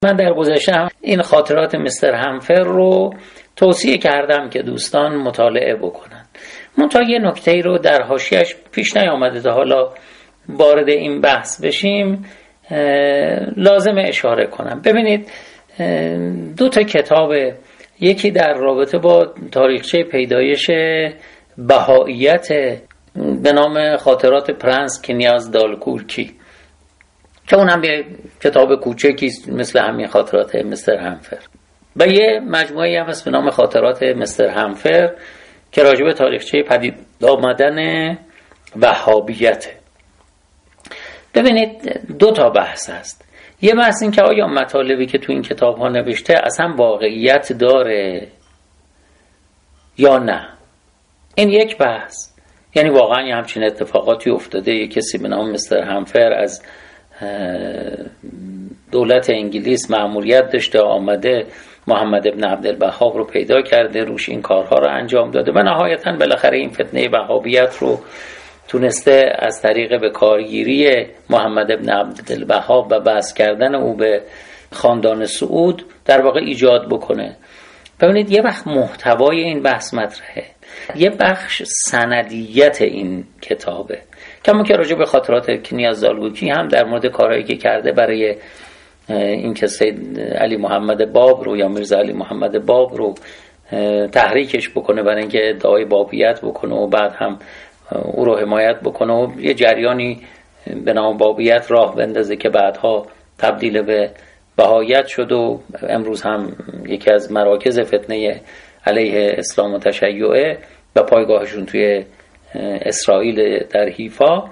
من در گذشته هم این خاطرات مستر همفر رو توصیه کردم که دوستان مطالعه بکنن. منتها یه نکته‌ای رو در حاشیه‌اش پیش نیامده تا حالا وارد این بحث بشیم لازم اشاره کنم. ببینید 2 کتاب، یکی در رابطه با تاریخچه پیدایش بهائیت به نام خاطرات پرنس کنیاز دالگورکی که اونم یه کتاب کوچکی مثل همین خاطرات مستر همفر، و یه مجموعه هم هست به نام خاطرات مستر همفر که راجع به تاریخچه پدید آمدن وهابیته. ببینید 2 بحث هست. یه بحث این که آیا مطالبی که تو این کتاب ها نوشته اصلا واقعیت داره یا نه. این یک بحث، یعنی واقعا یه همچین اتفاقاتی افتاده، یه کسی به نام مستر همفر از دولت انگلیس مأموریت داشته، آمده محمد ابن عبدالوهاب رو پیدا کرده، روش این کارها رو انجام داده و نهایتاً بالاخره این فتنه وهابیت رو تونسته از طریق به کارگیری محمد ابن عبدالوهاب و بحث کردن او به خاندان سعود در واقع ایجاد بکنه. ببینید یه وقت محتوای این بحث مطرحه، یه بخش سندیت این کتابه، کما که راجع به خاطرات کنیاز دالگورکی هم در مورد کارهایی که کرده برای این که سید علی محمد باب رو یا میرزا علی محمد باب رو تحریکش بکنه برای اینکه ادعای بابیت بکنه و بعد هم او رو حمایت بکنه و یه جریانی به نام بابیت راه بندازه که بعدها تبدیل به بهایت شد و امروز هم یکی از مراکز فتنه علیه اسلام و تشیعه و پایگاهشون توی اسرائیل در حیفا.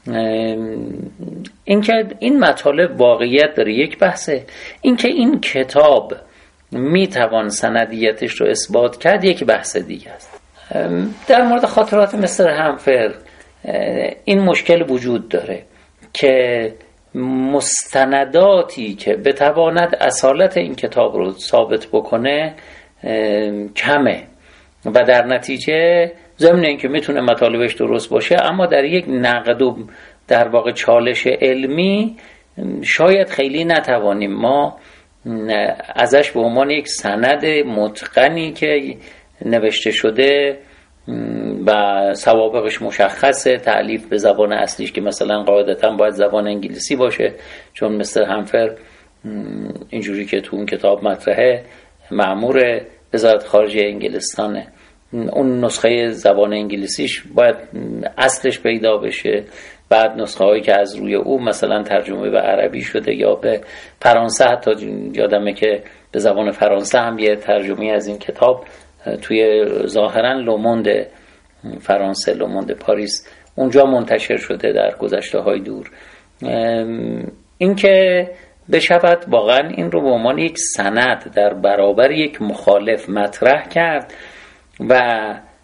اینکه این مطالب واقعیت داره یک بحثه، اینکه این کتاب میتوان سندیتش رو اثبات کرد یک بحث دیگه است. در مورد خاطرات مستر همفر این مشکل وجود داره که مستنداتی که بتواند اصالت این کتاب رو ثابت بکنه کمه و در نتیجه ضمن اینکه میتونه مطالبش درست باشه اما در یک نقد و در واقع چالش علمی شاید خیلی نتوانیم ما ازش به عنوان یک سند متقنی که نوشته شده و سوابقش مشخصه، تألیف به زبان اصلیش که مثلا قاعدتا باید زبان انگلیسی باشه، چون مستر همفر اینجوری که تو اون کتاب مطرحه مأمور وزارت خارجه انگلستانه، اون نسخه زبان انگلیسیش باید اصلش پیدا بشه، بعد نسخه هایی که از روی او مثلا ترجمه به عربی شده یا به فرانسه، حتی یادمه که به زبان فرانسه هم یه ترجمه از این کتاب توی ظاهرا لوموند فرانسه، لوموند پاریس اونجا منتشر شده در گذشته های دور. این که بشود واقعا این رو به عنوان یک سند در برابر یک مخالف مطرح کرد و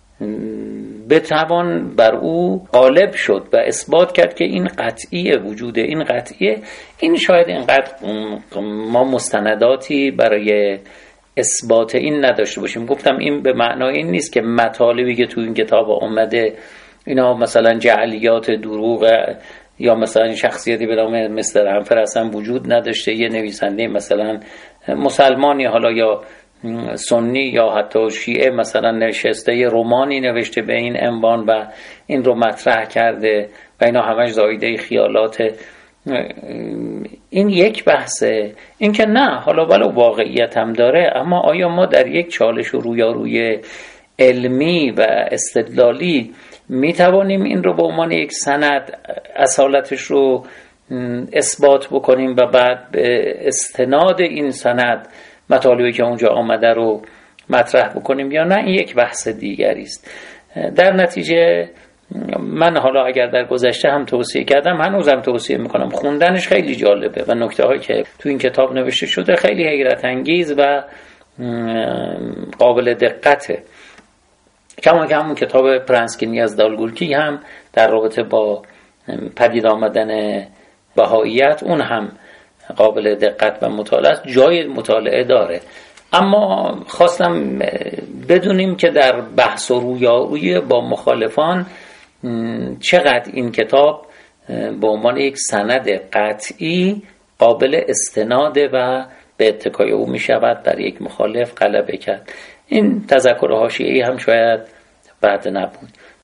بتوان بر او غالب شد و اثبات کرد که این قطعیه، وجود این قطعیه، این شاید اینقدر ما مستنداتی برای اثبات این نداشته باشیم. گفتم این به معنای این نیست که مطالبی که تو این کتاب آمده اینا مثلا جعلیات دروغ یا مثلا شخصیتی به نام مستر همفر اصلا وجود نداشته، یه نویسنده مثلا مسلمانی حالا یا سنی یا حتی شیعه مثلا نشسته یه رمانی نوشته به این عنوان و این رو مطرح کرده و اینا همش زایده خیالات. این یک بحثه. این که نه حالا ولو واقعیت هم داره اما آیا ما در یک چالش و رویاروی علمی و استدلالی می توانیم این رو به عنوان یک سند اصالتش رو اثبات بکنیم و بعد به استناد این سند مطالبی که اونجا آمده رو مطرح بکنیم یا نه؟ این یک بحث دیگری است. در نتیجه من حالا اگر در گذشته هم توصیه کردم هنوزم توصیه میکنم، خوندنش خیلی جالبه و نکته هایی که تو این کتاب نوشته شده خیلی حیرت انگیز و قابل دقته. کما که همون کتاب پرنس کنیاز دالگورکی هم در رابطه با پدید آمدن بهائیت اون هم قابل دقت و مطالعه، جای مطالعه داره. اما خواستم بدونیم که در بحث و رویارویی با مخالفان چقدر این کتاب به عنوان یک سند قطعی قابل استناده و به اتکای او می شود بر یک مخالف غلبه کرد. این تذکر حاشیه‌ای هم شاید بد نبود.